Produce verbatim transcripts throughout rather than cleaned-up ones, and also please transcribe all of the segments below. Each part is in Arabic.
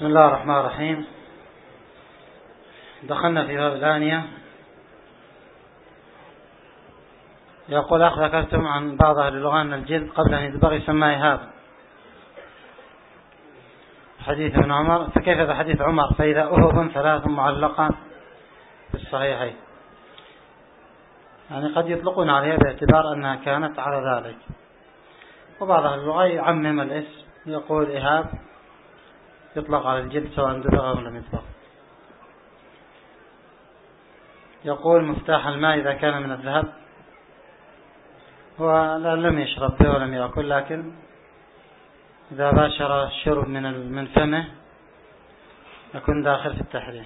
بسم الله الرحمن الرحيم. دخلنا في باب الآنية. يقول أخ ذكرتم عن بعض أهل اللغة أن الجلد قبل أن يدبغ يسمى إهاب، حديث ابن عمر، فكيف بحديث عمر فإذا أهب ثلاث معلقة في الصحيحين؟ يعني قد يطلقون عليها باعتبار أنها كانت على ذلك، وبعض أهل اللغة يعمم الاسم يقول إهاب يطلق على الجلد سواء دبغ أو لم يدبغ. يقول مفتاح الماء إذا كان من الذهب، هو لم يشرب به ولم يأكل، لكن إذا باشر الشرب من من فمه يكون داخل في التحريم،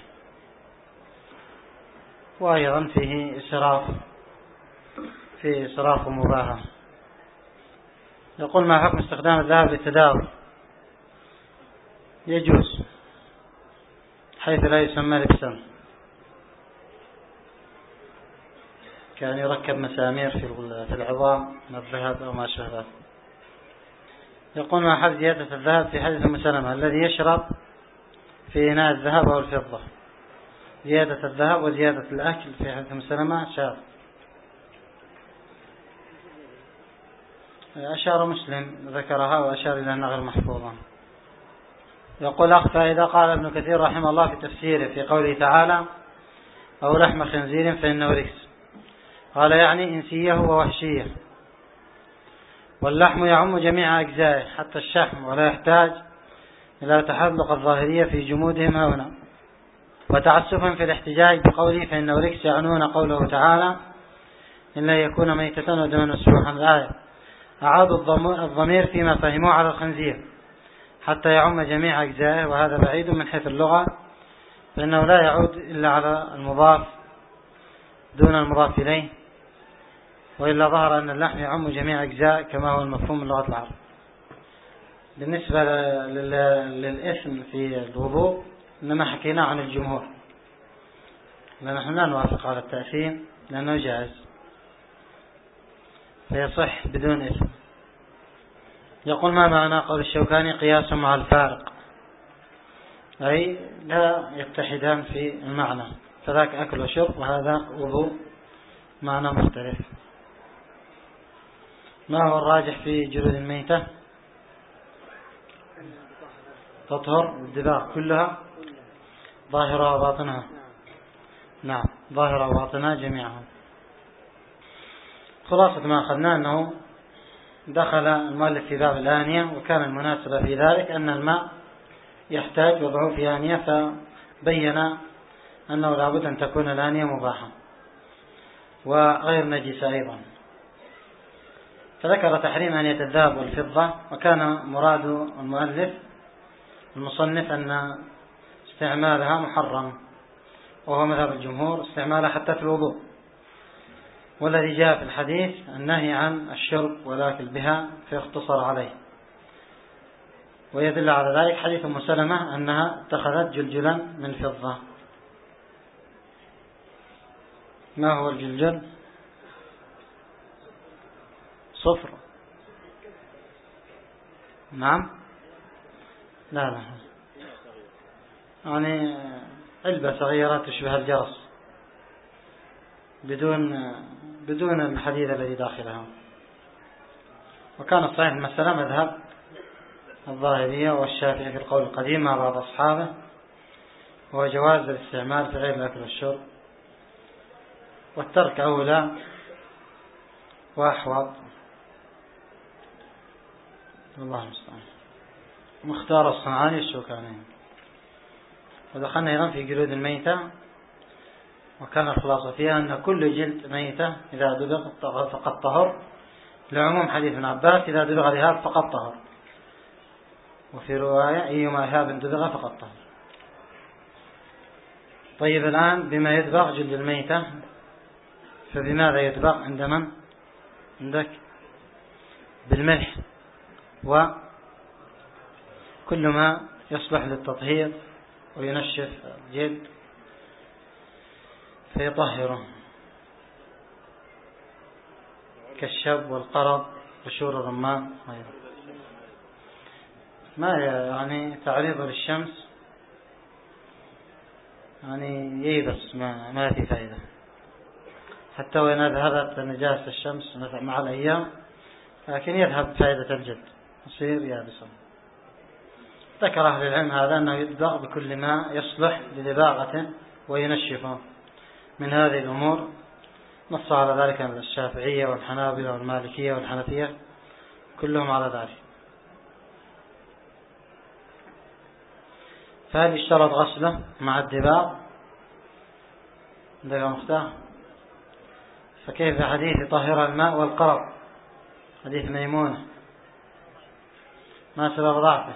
وأيضا فيه إسراف فيه إسراف ومباهة. يقول ما حكم استخدام الذهب للتداوي؟ يجوز حيث لا يسمى لبسا، كان يركب مسامير في العظام من الذهب أو ما شابه. يقول ما حد زيادة الذهب في حديث أم سلمة الذي يشرب في إناء الذهب أو الفضة؟ زيادة الذهب وزيادة الأكل في حديث أم سلمة شاذ. أشار مسلم ذكرها وأشار إلى أنها غير محفوظة. يقول أخ فإذا قال ابن كثير رحمه الله في تفسيره في قوله تعالى أو لحم خنزير فإنه رجس، قال يعني إنسية ووحشية، واللحم يعم جميع أجزائه حتى الشحم، ولا يحتاج إلى تحلق الظاهرية في جمودهم هنا وتعسفا في الاحتجاج بقوله فإنه رجس، يعنون قوله تعالى إلا يكون ميتة ودما مسفوحا. الآية أعادوا الضمير فيما فهموه على الخنزير حتى يعم جميع أجزائه، وهذا بعيد من حيث اللغة، فإنه لا يعود إلا على المضاف دون المضاف إليه، وإلا ظهر أن اللحم يعم جميع أجزاء كما هو المفهوم من لغة العرب. بالنسبة للإثم في الوضوء إنما حكينا عن الجمهور، نحن لا نوافق على التأثيم لأنه جائز فيصح بدون إثم. يقول ما معنى قول الشوكاني قياس مع الفارق؟ أي لا يتحدان في المعنى، فذاك أكل وشرب وهذا وضوء معنى مختلف. ما هو الراجح في جلود الميتة؟ تطهر الدباغ كلها ظاهرها وباطنها؟ نعم، ظاهرها وباطنها جميعها. خلاصة ما أخذنا أنه دخل المؤلف في باب الآنية، وكان المناسبة في ذلك أن الماء يحتاج وضعه في آنية، فبين أنه لابد أن تكون الآنية مباحة وغير نجسة أيضا، فذكر تحريم آنية الذهب والفضة. وكان مراد المؤلف المصنف أن استعمالها محرم، وهو مذهب الجمهور استعمالها حتى في الوضوء، والذي جاء في الحديث النهي عن الشرب والأكل بها فيختصر عليه، ويدل على ذلك حديث أم سلمة أنها اتخذت جلجلا من فضة. ما هو الجلجل؟ صفر؟ نعم، لا لا، يعني علبة صغيرة تشبه الجرس بدون بدون الحديد الذي داخلها. وكان الصحيح المسألة مذهب الظاهرية والشافعي في القول القديم مع بعض أصحابه، وهو جواز الاستعمال في غير الأكل والشرب، والترك أولى وأحوط، والله المستعان. مختار الصنعاني الشوكاني. ودخلنا أيضا في جلود الميتة، وكان الخلاصة فيها أن كل جلد ميتة إذا دبغ فقد طهر، لعموم حديث ابن عباس إذا دبغ الإهاب فقد طهر، وفي رواية أيما إهاب دبغ فقد طهر. طيب الآن بما يدبغ جلد الميتة، فبماذا يدبغ عند من؟ عندك بالملح وكل ما يصلح للتطهير وينشف الجلد فيطهره، كالشب والقرض وشور الرمان. ما يعني تعريض للشمس يعني ييبس ما, ما في فائدة، حتى وإن ذهبت نجاسة الشمس مع الأيام لكن يذهب فائدة الجلد يصير يابسا. ذكر أهل العلم هذا أنه يدبغ بكل ما يصلح لدباغة وينشفه من هذه الأمور. نص على ذلك الشافعية والحنابلة والمالكية والحنفية كلهم على ذلك. فهل اشترط غسله مع الدباغ؟ عندك مختار. فكيف حديث طهر الماء والقرب، حديث ميمونة، ما سبب ضعفه؟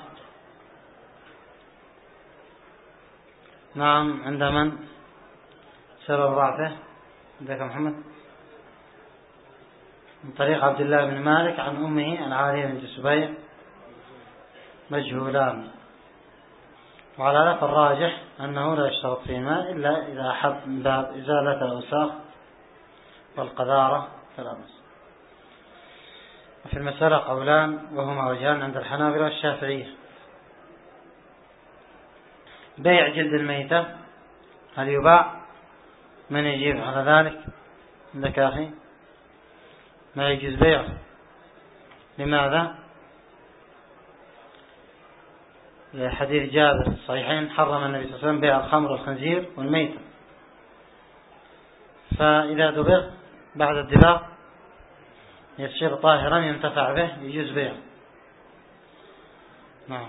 نعم، عند من سبب ضعفه؟ عندك محمد؟ من طريق عبد الله بن مالك عن أمه العالية بنت الزبير مجهولان. وعلى هذا فالراجح أنه لا يشترط فيه ماء إلا إذا أحب من باب إزالة الأوساخ والقذارة فلا بأس. وفي المسألة قولان وهما وجهان عند الحنابلة والشافعية. بيع جلد الميتة هل يباع؟ من يجيب على ذلك؟ عندك أخي؟ ما يجوز بيعه. لماذا؟ لحديث جابر الصحيحين حرم النبي صلى الله عليه وسلم بيع الخمر والخنزير والميتة، فإذا دبغ بعد الدباغ يصير طاهرا ينتفع به يجوز بيعه. نعم.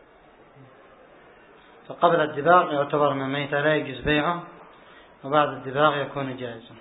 فقبل الدباغ يعتبر من الميتة لا يجوز بيعه، وبعد الدباغ يكون جائزا.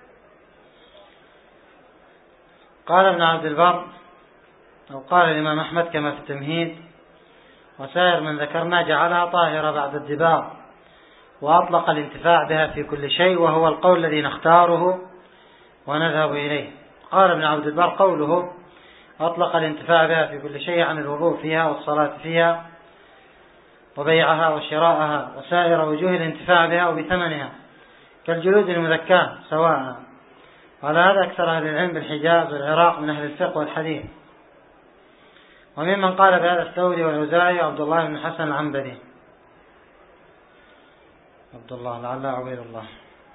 قال ابن عبد البر أو قال الإمام أحمد كما في التمهيد: وسائر من ذكرنا جعلها طاهرة بعد الدباغ، وأطلق الانتفاع بها في كل شيء، وهو القول الذي نختاره ونذهب إليه. قال ابن عبد البر: قوله أطلق الانتفاع بها في كل شيء عن الوضوء فيها والصلاة فيها وبيعها وشراءها وسائر وجوه الانتفاع بها وبثمنها كالجلود المذكاة سواء. وعلى هذا أكثر أهل العلم بالحجاز والعراق من أهل الفقه والحديث. وممن قال بهذا الثوري والأوزاعي عبد الله بن حسن العنبري. عبد الله لعل عبيد الله،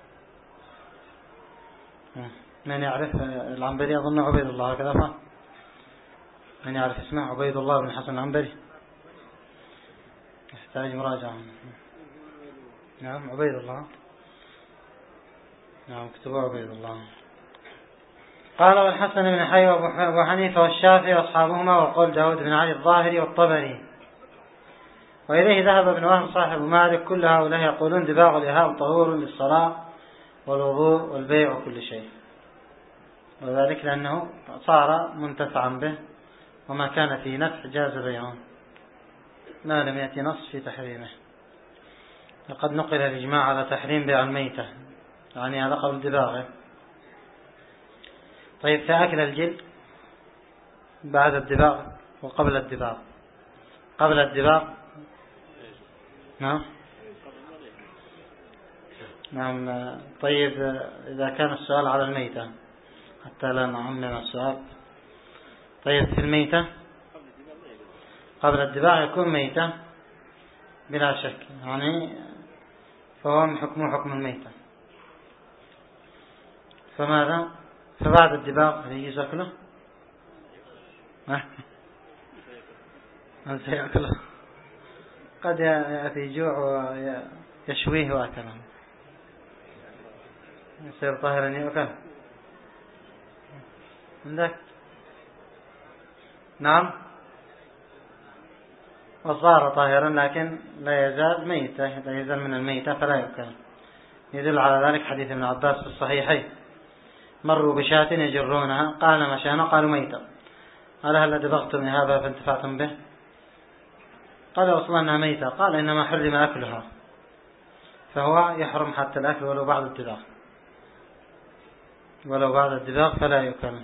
من يعرف العنبري؟ أظن عبيد الله هكذا. فهم من يعرف اسمه عبيد الله بن حسن العنبري؟ يحتاج مراجعة. نعم عبيد الله، نعم كتبوا عبيد الله. قال والحسن بن حي وابو حنيفة والشافعي واصحابهما، وقول داود بن علي الظاهري والطبري، وإليه ذهب ابن وهب صاحب مالك. كل هؤلاء يقولون دباغ الإهاب طهور للصلاة والوضوء والبيع وكل شيء، وذلك لأنه صار منتفعا به، وما كان فيه نفع جاز بيعه ما لم يأتي نص في تحريمه. لقد نقل الإجماع على تحريم بيع الميتة، يعني هذا قبل دباغه. طيب فأكل الجلد بعد الدباغ وقبل الدباغ؟ قبل الدباغ نعم نعم. طيب إذا كان السؤال على الميتة حتى لا نعمم السؤال. طيب في الميتة قبل الدباغ يكون ميتة بلا شك، يعني فهو حكمه حكم الميتة. فماذا؟ فبعد الدباغ هل يجوز أكله؟ من سيأكله؟ قد يأتي جوع ويشويه وأكله يصير طاهرا يأكل. عندك؟ نعم. وصار طاهرا لكن لا يزال ميتة، لا يزال من الميتة فلا يأكل. يدل على ذلك حديث ابن عباس في الصحيحين: مروا بشاة يجرونها قال ما شأنه؟ قالوا ميتة. قال هل دبغتم إهابها فانتفعتم به؟ قال أصلا أنها ميتة. قال إنما حرم أكلها، فهو يحرم حتى الأكل ولو بعد الدباغ، ولو بعد الدباغ فلا يؤكل.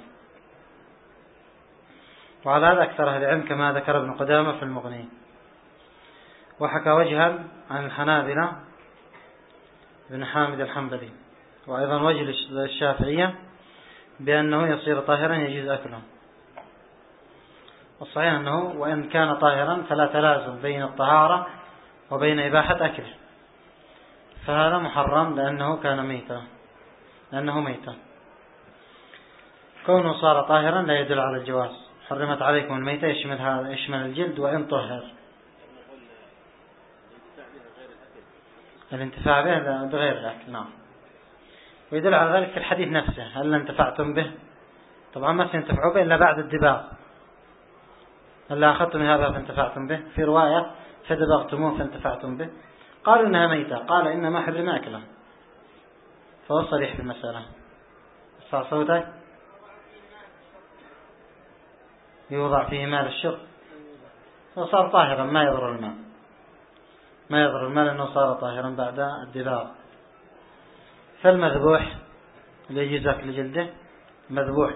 وعلى هذا أكثر أهل العلم كما ذكر ابن قدامة في المغني. وحكى وجها عن الحنابلة ابن حامد الحنبلي، وأيضا وجه للشافعية بأنه يصير طاهرا يجوز أكله. والصحيح أنه وإن كان طاهرا فلا تلازم بين الطهارة وبين إباحة أكله، فهذا محرم لأنه كان ميتا، لأنه ميتا. كونه صار طاهرا لا يدل على الجواز. حرمت عليكم الميتة يشمل هذا، يشمل الجلد وإن طهر. الانتفاع به بغير الأكل، نعم. ويدل على ذلك في الحديث نفسه: هل انتفعتم به؟ طبعا ما سينتفعوا به إلا بعد الدباغ. هل أخذتم هذا فانتفعتم به؟ في رواية: فدبغتموه فانتفعتم به. قالوا إنها ميتة، قال إنما حرم أكله، فهو صريح في المسألة. اسمع صوتك. يوضع فيه ماء للشرب، وصار طاهرا ما يضر الماء، ما يضر الماء لأنه صار طاهرا بعد الدباغ. فالمذبوح اللي يجوز أكل جلده مذبوح،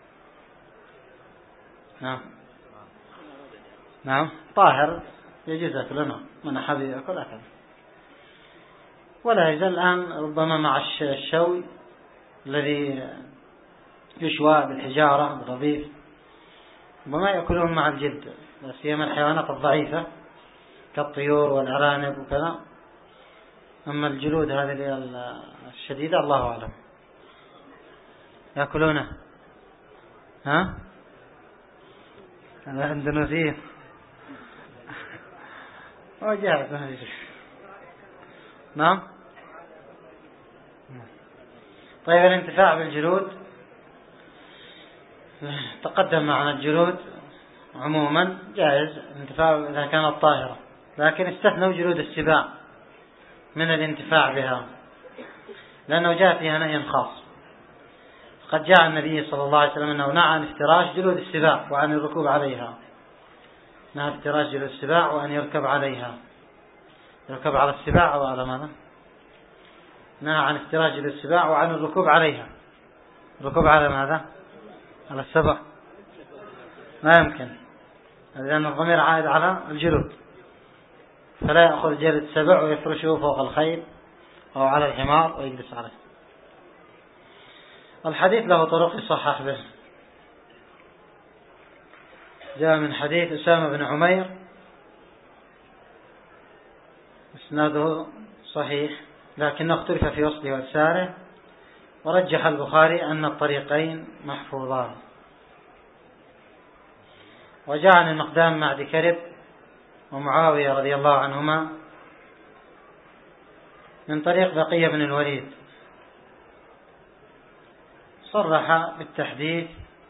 نعم نعم طاهر يجوز أكله، نعم. من أحب يأكل أكل. ولا يزال الآن ربما مع الشوي الذي يشوى بالحجارة بالرضيف، ربما يأكلون مع الجلد، لا سيما الحيوانات الضعيفة كالطيور والأرانب وكذا. أما الجلود هذه الشديدة الله أعلم يأكلونه. ها الأندونيسيين وجاهز. نعم. طيب الانتفاع بالجلود تقدم معنا. الجلود عموما جائز الانتفاع إذا كانت طاهرة، لكن استثنوا جلود السباع من الانتفاع بها لأنه جاء فيها نهي خاص. قد جاء النبي صلى الله عليه وسلم أنه نهى عن افتراش جلود السباع وعن الركوب عليها. نهى افتراش جلود السباع وأن يركب عليها، يركب على السباع أو على ماذا؟ نهى عن افتراش جلود السباع وعن الركوب عليها. الركوب على ماذا؟ على السبع؟ ما يمكن، لأن الضمير عائد على الجلود، فلا يأخذ جلد السبع ويفرشه فوق الخيل أو على الحمار ويجلس عليه. الحديث له طرق يصحح به. جاء من حديث أسامة بن عمير اسناده صحيح، لكنه اختلف في وصله وإرساله، ورجح البخاري أن الطريقين محفوظان. وجاء عن المقدام معد كرب ومعاوية رضي الله عنهما من طريق بقية بن الوليد، صرح بالتحديث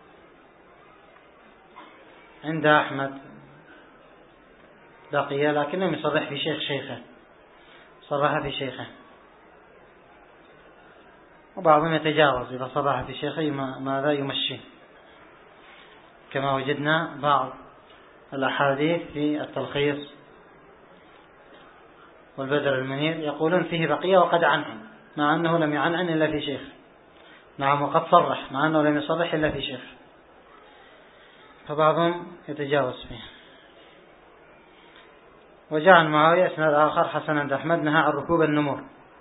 عند أحمد بقية، لكنه يصرح في شيخ شيخه، صرح في شيخه. وبعضهم يتجاوز إذا صرح في شيخه ماذا يمشي، كما وجدنا بعض الأحاديث في التلخيص والبدر المنير يقولون فيه بقية وقد عنهم، مع أنه لم يعنعن إلا في شيخ. نعم، وقد صرح مع أنه لم يصرح إلا في شيخ، فبعضهم يتجاوز فيه. وجاء عن معاوية اسناد آخر حسن عند أحمد نهى عن ركوب النمور.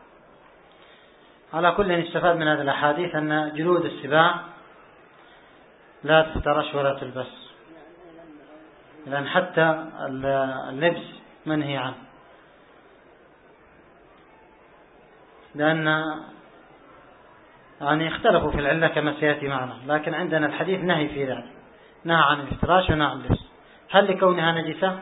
على كل استفاد من هذه الأحاديث أن جلود السباع لا تفترش ولا تلبس، لأن حتى اللبس منهي عنه، لأن يعني اختلفوا في العلة كما سيأتي معنا، لكن عندنا الحديث نهي في ذلك، نهى عن الافتراش ونهى عن اللبس. هل لكونها نجسة؟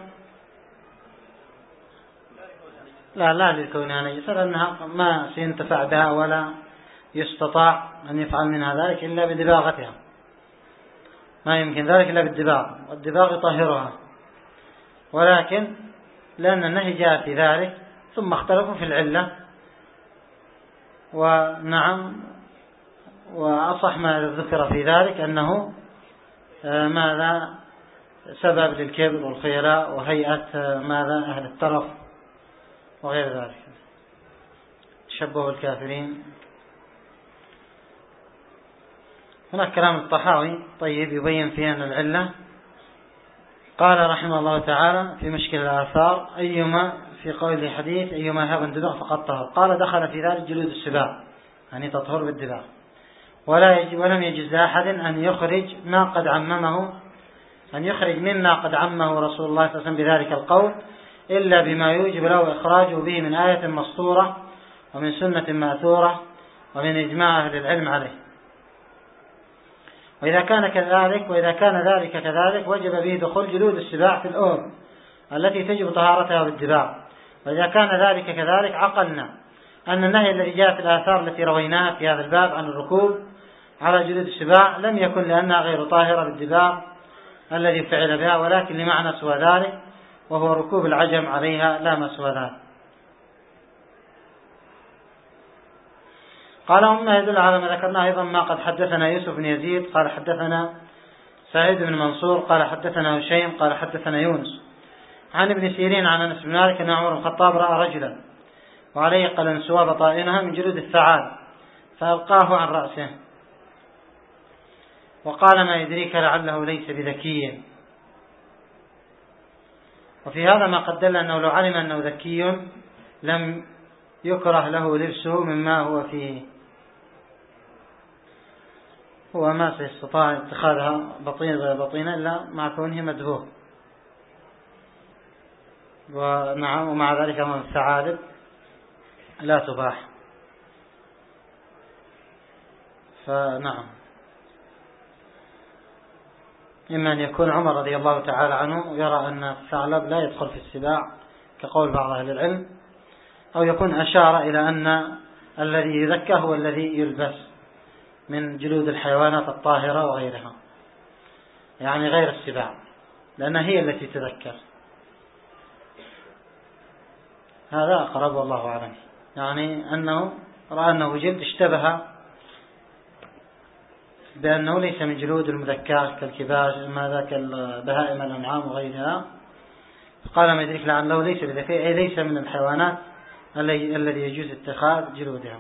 لا لا لكونها نجسة، لأنها ما سينتفع بها ولا يستطاع أن يفعل منها ذلك إلا بدباغتها، ما يمكن ذلك إلا بالدباغ، والدباغ يطهرها. ولكن لأن النهي جاء في ذلك ثم اختلفوا في العلة. ونعم، وأصح ما ذكر في ذلك أنه ماذا سبب للكبر والخيلاء وهيئة ماذا أهل الترف وغير ذلك، تشبه الكافرين. هناك كلام الطحاوي طيب يبين فيه أن العلة، قال رحمه الله تعالى في مشكل الآثار أيما في قول حديث أيما هاب اندباغ فقد طهر، قال دخل في ذلك جلود السباع، يعني تطهر بالدباغ. ولا يجب ولم يجوز لأحد أن يخرج ما قد عممه أن يخرج مما قد عمه رسول الله صلى الله عليه وسلم بذلك القول إلا بما يوجب له إخراجه به من آية مسطورة ومن سنة مأثورة ومن إجماع أهل العلم عليه. وإذا كان كذلك وإذا كان ذلك كذلك وجب به دخول جلود السباع في الأور التي تجب طهارتها بالدباغ. وإذا كان ذلك كذلك عقلنا أن النهي الذي جاء في الآثار التي رويناها في هذا الباب عن الركوب على جلود السباع لم يكن لأنها غير طاهرة بالدباغ الذي فعل بها، ولكن لمعنى سوى ذلك وهو ركوب العجم عليها لا ما سوى ذلك. قال ومما يدل على ما ذكرناه أيضا ما قد حدثنا يوسف بن يزيد قال حدثنا سعيد بن منصور قال حدثنا هشيم قال حدثنا يونس عن ابن سيرين عن أنس بن مالك أن عمر بن الخطاب رأى رجلا وعليه قلنسوة بطائنها من جلود الثعال فألقاه عن رأسه وقال ما يدريك لعله ليس بذكي. وفي هذا ما قد دل أنه لو علم أنه ذكي لم يكره له لبسه مما هو فيه، هو ما سيستطاع اتخاذها بطينة بطينة إلا مع كونه مدبوغ. ونعم ومع ذلك من الثعالب لا تباح. فنعم إما أن يكون عمر رضي الله تعالى عنه يرى أن الثعلب لا يدخل في السباع كقول بعض أهل العلم، أو يكون أشار إلى أن الذي يذكى هو الذي يلبس من جلود الحيوانات الطاهرة وغيرها، يعني غير السباع، لأنها هي التي تذكر. هذا أقرب والله أعلم، يعني أنه رأى أنه جلد اشتبه بأنه ليس من جلود المذكاة كالكباش ماذا كالبهائم الأنعام وغيرها، فقال ما يدرك لعله ليس بذكي، أي ليس من الحيوانات الذي يجوز اتخاذ جلودها.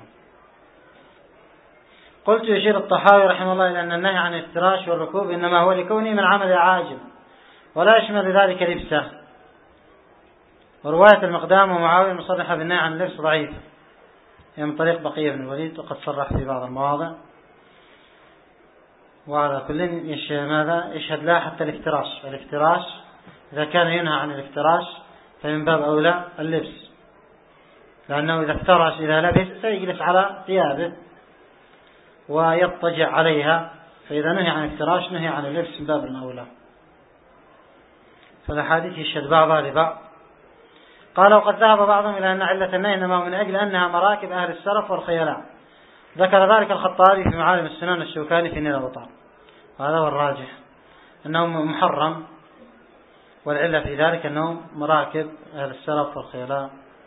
قلت يشير الطحاوي رحمه الله إلى أن النهي عن الافتراش والركوب إنما هو لكونه من عمل عاجل ولا يشمل ذلك لبسه. ورواية المقدام ومعاوية مصرحة بالنهي عن اللبس ضعيف، هي من طريق بقية بن الوليد وقد صرح في بعض المواضع. وعلى كل ماذا يشهد لا حتى الافتراش، الافتراش إذا كان ينهى عن الافتراش فمن باب أولى اللبس، لأنه إذا افترش إذا لبس سيجلس على ثيابه ويضطجع عليها، فإذا نهي عن الافتراش نهي عن اللبس من باب الأولى. فالحديث يشهد بعضها لبعض. قال وقد ذهب بعضهم إلى أن علة النهي إنما من أجل أنها مراكب أهل السرف والخيلاء. ذكر ذلك الخطابي في معالم السنن الشوكاني في نيل الأوطار، وهذا هو الراجح أنه محرم، والعلة في ذلك أنه مراكب أهل السرف والخيلاء.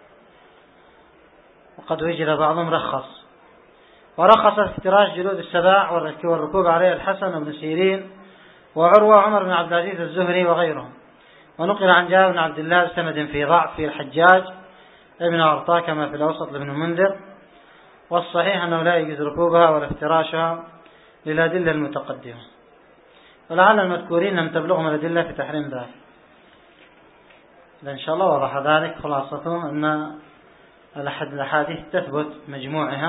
وقد وجد بعضهم رخص، ورخص افتراش جلود السباع والركوب عليه الحسن وابن سيرين وعروة وعمر بن عبد العزيز الزهري وغيرهم. ونقل عن جابر بن عبد الله بسند في ضعف في الحجاج ابن عرطاء كما في الأوسط لابن المنذر. والصحيح أنه لا يجوز ركوبها ولا افتراشها للأدلة المتقدمة، ولعل المذكورين لم تبلغهم الأدلة في تحريم ذلك. إن شاء الله وضح ذلك. خلاصته أن الأحاديث تثبت مجموعها،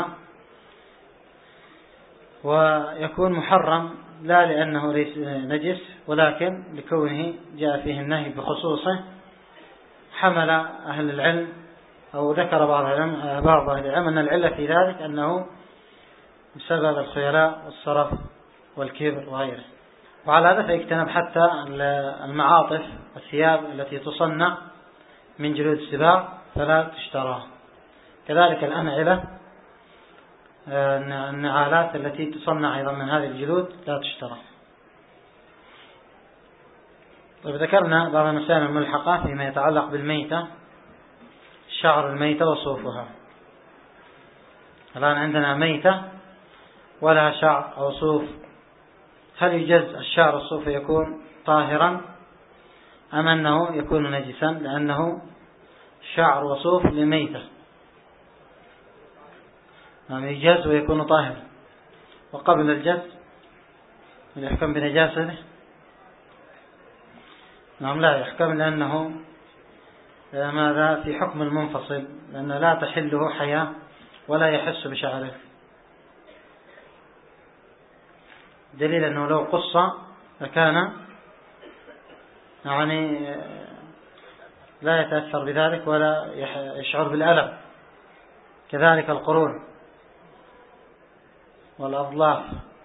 ويكون محرم لا لأنه ليس نجس ولكن لكونه جاء فيه النهي بخصوصه. حمل أهل العلم أو ذكر بعض العلم بعض أهل العلم أن العلة في ذلك أنه بسبب الخيلاء والصرف والكبر وغيره. وعلى هذا فيجتنب حتى المعاطف والثياب التي تصنع من جلود السباع فلا تشترى. كذلك الأنعلة النعالات التي تصنع أيضا من هذه الجلود لا تشترى. طيب ذكرنا بعض المسائل الملحقة فيما يتعلق بالميتة، شعر الميتة وصوفها. الآن عندنا ميتة ولها شعر أو صوف، هل يجوز الشعر الصوف يكون طاهرا أم أنه يكون نجسا لأنه شعر وصوف لميتة؟ نعم يجوز ويكون طاهرا. وقبل الجز يحكم بنجاسته؟ نعم لا يحكم، لأنه ماذا في حكم المنفصل، لأن لا تحله حياة ولا يحس بشعره، دليل أنه لو قص لكان يعني لا يتأثر بذلك ولا يشعر بالألم. كذلك القرون والأضلاف.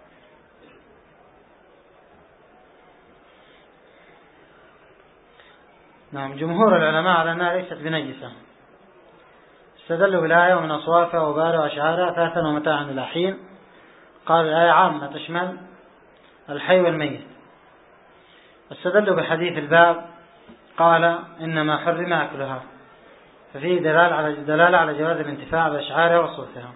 نعم، جمهور العلماء على أنها ليست بنجسة، استدلوا بالآية ومن أصوافها وبارها وأشعارها أثاثا ومتاعا إلى حين. قال الآية عامة تشمل الحي والميت. استدلوا بحديث الباب قال إنما حرم أكلها، ففيه دلالة على دلالة على جواز الانتفاع بأشعارها وصوفها.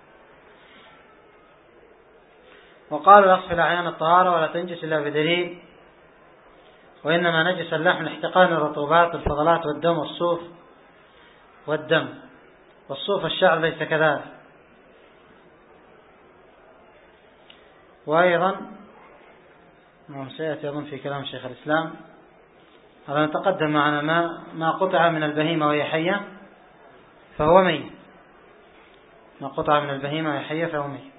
وقال الأصل في الأعيان الطهارة ولا تنجس إلا بدليل، وإنما نجس اللحم لاحتقان الرطوبات والفضلات والدم والصوف والدم والصوف الشعر ليس كذلك. وأيضا سيأتي أظن في كلام شيخ الإسلام على أن تقدم معنا ما, ما قطع من البهيمة وهي حية فهو ميت، ما قطع من البهيمة وهي حية فهو ميت.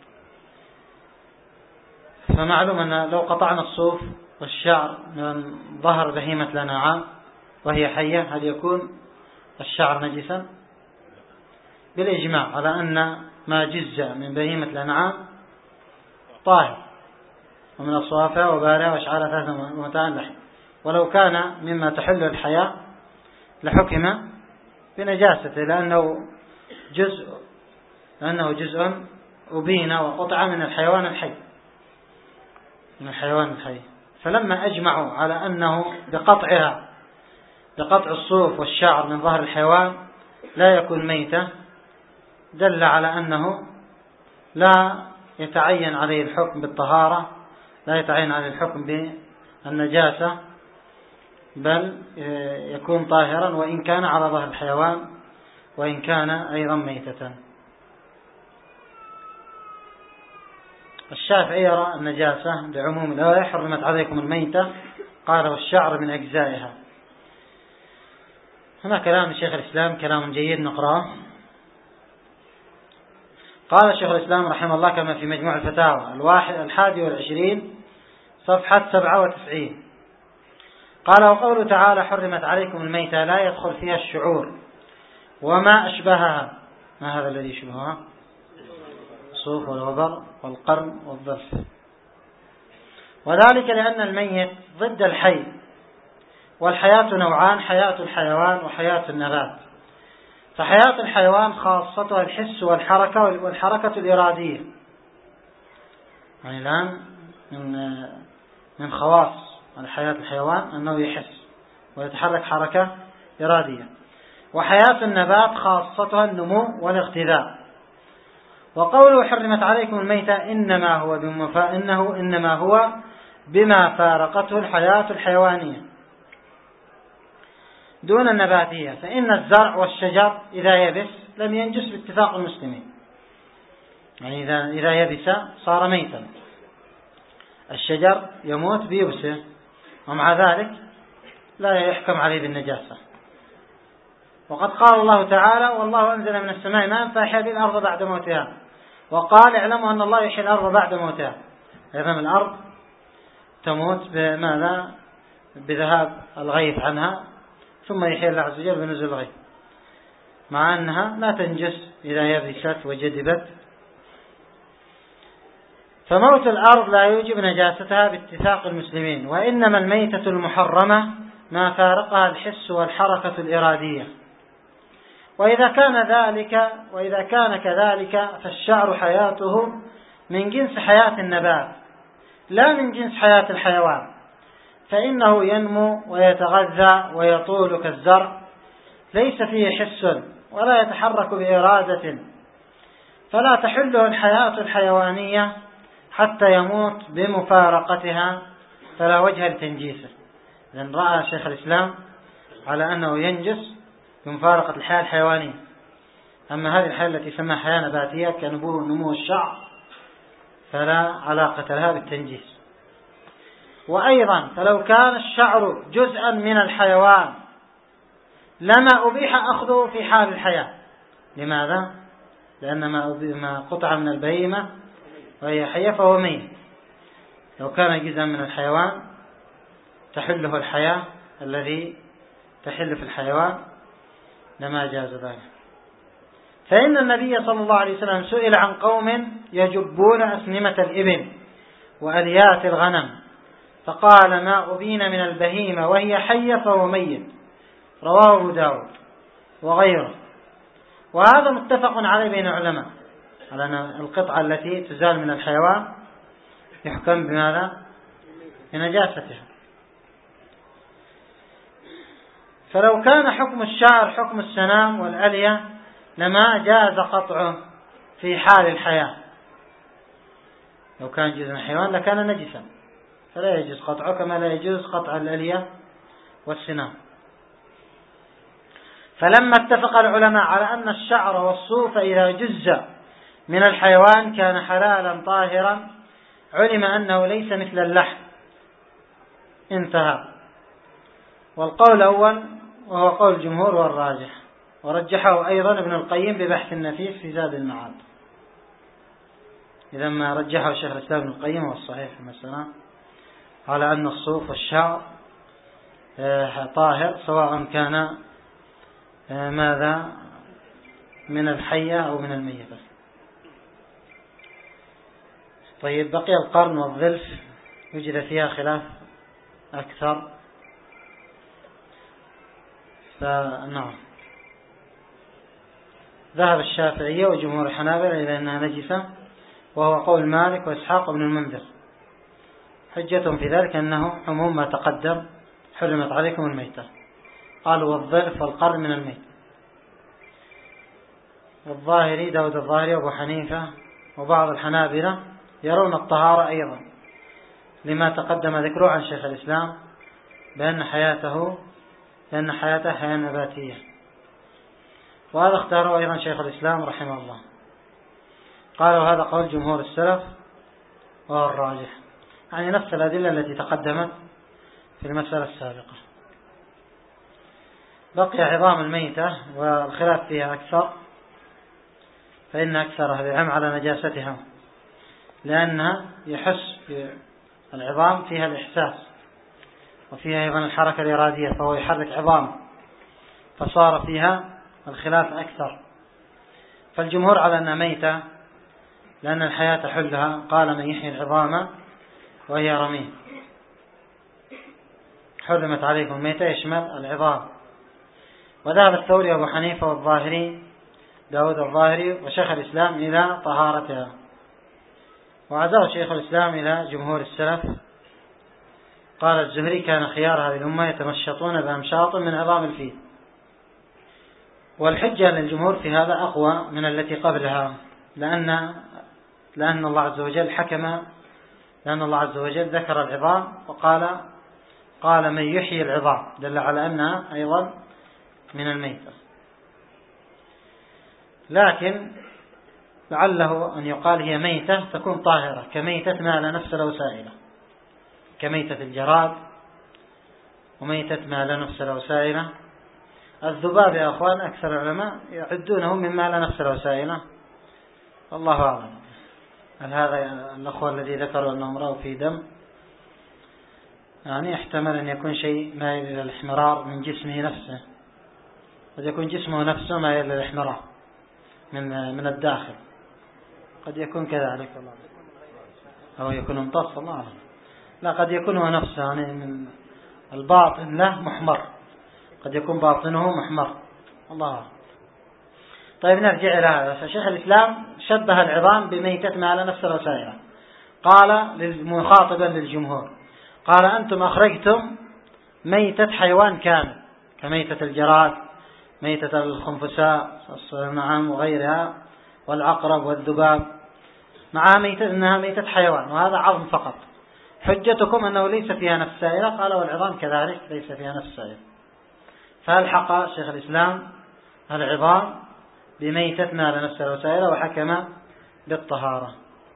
فمعلوم أن لو قطعنا الصوف والشعر من ظهر بهيمة الأنعام وهي حية هل يكون الشعر نجسا؟ بالإجماع على أن ما جزء من بهيمة الأنعام طاهر، ومن أصوافها وبارها وأشعارها ثلاثة ومتاعا لحم، ولو كان مما تحل الحياة لحكم بنجاسته لأنه جزء لأنه جزء أبين وقطع من الحيوان الحي من الحيوان الحي. فلما أجمعوا على أنه بقطعها بقطع الصوف والشعر من ظهر الحيوان لا يكون ميتة، دل على أنه لا يتعين عليه الحكم بالطهارة، لا يتعين عليه الحكم بالنجاسة، بل يكون طاهرا وإن كان على ظهر الحيوان وإن كان أيضا ميتة. الشافعي يرى النجاسة بعموم الآية حرمت عليكم الميتة، قال والشعر من أجزائها. هنا كلام الشيخ الإسلام كلام جيد نقرأه. قال الشيخ الإسلام رحمه الله كما في مجموع الفتاوى الواحد الحادي والعشرين صفحة سبعة وتسعين قال وقوله تعالى حرمت عليكم الميتة لا يدخل فيها الشعور وما أشبهها. ما هذا الذي يشبهها؟ الصوف والوبر والقرن والظرف. وذلك لأن الميت ضد الحي، والحياة نوعان، حياة الحيوان وحياة النبات. فحياة الحيوان خاصتها الحس والحركة والحركة الإرادية. يعني الآن من من خواص حياة الحيوان أنه يحس ويتحرك حركة إرادية. وحياة النبات خاصتها النمو والاغتذاء. وقوله حرمت عليكم الميتة إنما هو بمفا... إنه إنما هو بما فارقته الحياة الحيوانية دون النباتية، فإن الزرع والشجر إذا يبس لم ينجس باتفاق المسلمين. يعني إذا إذا يبس صار ميتا، الشجر يموت بيبسه ومع ذلك لا يحكم عليه بالنجاسة. وقد قال الله تعالى والله أنزل من السماء ماء فأحيا به الأرض بعد موتها، وقال اعلموا أن الله يحيي الأرض بعد موتها. إذن الأرض تموت بماذا؟ بذهاب الغيث عنها، ثم يحيي الله عز وجل بنزول الغيث، مع أنها لا تنجس إذا يبست وجدبت. فموت الأرض لا يوجب نجاستها باتفاق المسلمين، وإنما الميتة المحرمة ما فارقها الحس والحركة الإرادية. وإذا كان ذلك وإذا كان كذلك فالشعر حياته من جنس حياة النبات لا من جنس حياة الحيوان، فإنه ينمو ويتغذى ويطول كالزرع، ليس فيه حس ولا يتحرك بإرادة، فلا تحله الحياة الحيوانية حتى يموت بمفارقتها، فلا وجه لتنجيسه. لأن رأى شيخ الإسلام على أنه ينجس بمفارقة الحياة الحيوانية. أما هذه الحياة التي سماها حياة نباتية كنمو نمو الشعر فلا علاقة لها بالتنجيس. وأيضا فلو كان الشعر جزءا من الحيوان لما أبيح أخذه في حال الحياة. لماذا؟ لأن ما قطع من البهيمة وهي حية فهو ميت. لو كان جزءا من الحيوان تحله الحياة الذي تحل في الحيوان لما جاز ذلك. فإن النبي صلى الله عليه وسلم سئل عن قوم يجبون أسنمة الإبل وأليات الغنم فقال ما أبين من البهيمة وهي حية فهو ميت، رواه أبو داود وغيره. وهذا متفق عليه بين العلماء على أن القطعة التي تزال من الحيوان يحكم بماذا؟ بنجاستها. فلو كان حكم الشعر حكم السنام والألية لما جاز قطعه في حال الحياة، لو كان جزء من الحيوان لكان نجسا فلا يجوز قطعه، كما لا يجوز قطع الألية والسنام. فلما اتفق العلماء على أن الشعر والصوف إذا جز من الحيوان كان حلالا طاهرا علم أنه ليس مثل اللحم، انتهى. والقول الأول وهو قول الجمهور والراجح، ورجحه أيضا ابن القيم ببحث النفيس في زاد المعاد. إذا ما رجحه شيخ الإسلام ابن القيم والصحيح في المسألة على أن الصوف والشعر طاهر سواء كان ماذا من الحية أو من الميتة. طيب، بقي القرن والظلف وجد فيها خلاف أكثر. فنعم، ذهب الشافعية وجمهور الحنابلة إلى أنها نجسة، وهو قول مالك وإسحاق بن المنذر. حجتهم في ذلك أنه عموم ما تقدم حرمت عليكم الميتة، قالوا والظلف والقرن من الميتة. والظاهري داود الظاهري وابو حنيفة وبعض الحنابلة يرون الطهارة أيضا لما تقدم ذكره عن شيخ الإسلام بأن حياته لأن حياته حياة نباتية، وهذا اختاره أيضا شيخ الإسلام رحمه الله. قالوا هذا قول جمهور السلف وهو الراجح، يعني نفس الأدلة التي تقدمت في المسألة السابقة. بقي عظام الميتة والخلاف فيها أكثر، فإن أكثر أهل العلم على نجاستها، لأنها يحس العظام فيها الإحساس وفيها أيضا الحركة الإرادية، فهو يحرك عظام، فصار فيها الخلاف أكثر. فالجمهور على أنها ميتة لأن الحياة تحلها، قال من يحيي العظام وهي رميم. حرمت عليكم الميتة يشمل العظام. وذهب الثوري وابو حنيفة والظاهري داود الظاهري وشيخ الإسلام إلى طهارتها، وعزاه شيخ الإسلام إلى جمهور السلف. قال الزهري كان خيار هذه الأمة يتمشطون بأمشاط من عظام الفيل. والحجة للجمهور في هذا أقوى من التي قبلها، لأن لأن الله عز وجل حكم لأن الله عز وجل ذكر العظام وقال قال من يحيي العظام، دل على أنها أيضا من الميتة. لكن لعله أن يقال هي ميتة تكون طاهرة كميتة ما لا نفس له سائلة، كميتة الجراد وميتة ما لا نفس له سائلة. الذباب يا أخوان أكثر العلماء يعدونه مما لا نفس له سائلة، الله أعلم. هل هذا الأخوة الذي ذكروا أنهم رأوا في دم، يعني احتمل أن يكون شيء مائل إلى الاحمرار من جسمه نفسه، قد يكون جسمه نفسه مائل إلى الاحمرار من من الداخل، قد يكون كذلك والله، أو يكون امتص، الله أعلم. لا، قد يكون هو نفسه يعني من الباطن له محمر، قد يكون باطنه محمر، الله أعلم. طيب نرجع إلى هذا. فشيخ الإسلام شبه العظام بميتة ما لا نفس له سائلة. قال مخاطبا للجمهور، قال أنتم أخرجتم ميتة حيوان كامل كميتة الجراد، ميتة الخنفساء نعم وغيرها، والعقرب والذباب، مع ميتة إنها ميتة حيوان وهذا عظم فقط. حجتكم أنه ليس فيها نفس سائلة، قال والعظام كذلك ليس فيها نفس سائلة. فالحق شيخ الإسلام العظام بميتة ما لا نفس له سائلة وحكم بالطهارة.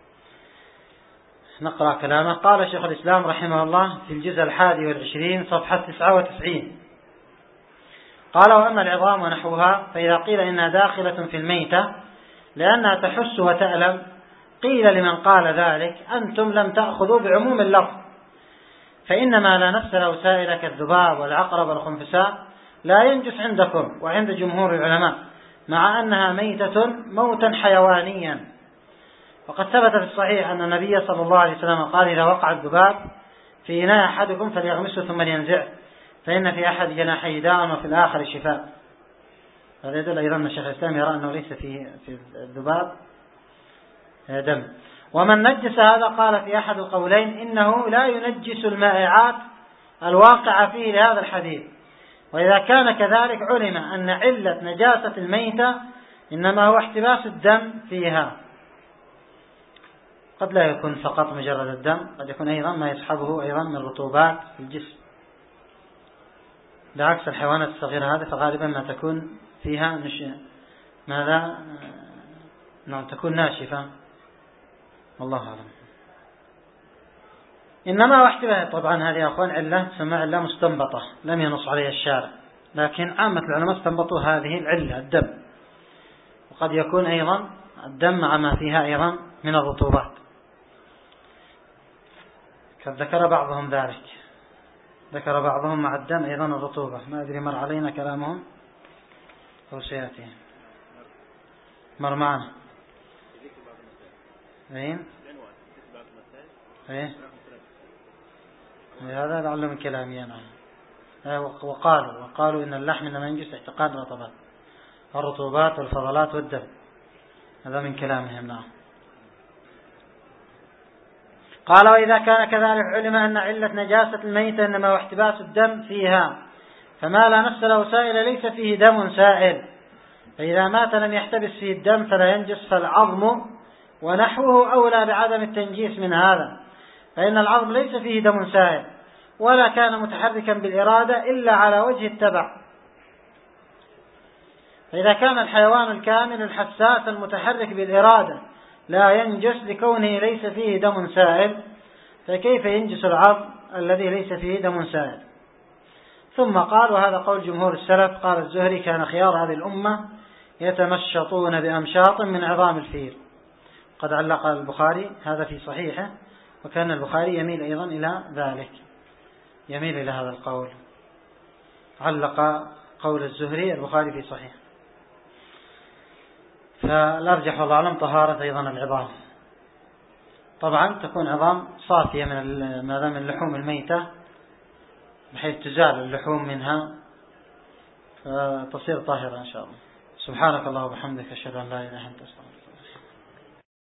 نقرأ كلامه. قال شيخ الإسلام رحمه الله في الجزء الحادي والعشرين صفحة تسعة وتسعين، قال وأما العظام ونحوها فإذا قيل إنها داخلة في الميتة لأنها تحس وتألم، قيل لمن قال ذلك أنتم لم تأخذوا بعموم اللفظ، فإن ما لا نفس له سائلة كالذباب والعقرب والخنفساء لا ينجس عندكم وعند جمهور العلماء، مع أنها ميتة موتا حيوانيا. وقد ثبت في الصحيح أن النبي صلى الله عليه وسلم قال: إذا وقع الذباب في إناء أحدكم فليغمسه ثم لينزعه، فإن في أحد جناحيه داء وفي الآخر شفاء. هذا يدل أيضا أن الشيخ الإسلام يرى أنه ليس فيه في الذباب دم. ومن نجس هذا قال في أحد القولين إنه لا ينجس المائعات الواقعة فيه لهذا الحديث. وإذا كان كذلك علم أن علة نجاسة الميتة إنما هو احتباس الدم فيها. قد لا يكون فقط مجرد الدم، قد يكون أيضا ما يصحبه أيضا من رطوبات في الجسم، بعكس الحيوانات الصغيرة هذه فغالبا ما تكون فيها نش... ماذا نعم تكون ناشفة، والله أعلم. إنما واحتباس، طبعا هذه يا أخوان علة تسمى علة مستنبطة لم ينص عليها الشارع، لكن عامة العلماء استنبطوا هذه العلة الدم، وقد يكون أيضا الدم مع ما فيها أيضا من الرطوبات، قد ذكر بعضهم ذلك، ذكر بعضهم مع الدم أيضا الرطوبة. ما أدري مر علينا كلامهم أو سيأتي مر معنا. أين أيه هذا لعله من كلامي أنا. وقالوا وقالوا إن اللحم إنما ينجس احتقان الرطوبات الرطوبات والفضلات والدم، هذا من كلامهم. نعم. قال: وإذا كان كذلك علم أن علة نجاسة الميتة إنما هو احتباس الدم فيها، فما لا نفس له سائل ليس فيه دم سائل، فإذا مات لم يحتبس فيه الدم فلا ينجس، فالعظم ونحوه أولى بعدم التنجيس من هذا، فإن العظم ليس فيه دم سائل ولا كان متحركا بالإرادة إلا على وجه التبع. فإذا كان الحيوان الكامل الحساس المتحرك بالإرادة لا ينجس لكونه ليس فيه دم سائل، فكيف ينجس العظم الذي ليس فيه دم سائل؟ ثم قال: وهذا قول جمهور السلف. قال الزهري: كان خيار هذه الأمة يتمشطون بأمشاط من عظام الفيل. قد علق البخاري هذا في صحيحه، وكان البخاري يميل أيضا إلى ذلك، يميل إلى هذا القول، علق قول الزهري البخاري في صحيح. فالأرجح والله أعلم طهارة أيضا العظام. طبعا تكون عظام صافية من ماذا من اللحوم الميتة، بحيث تزال اللحوم منها فتصير طاهرة إن شاء الله. سبحانك الله وبحمدك، أشهد أن لا إله إلا أنت، أستغفرك.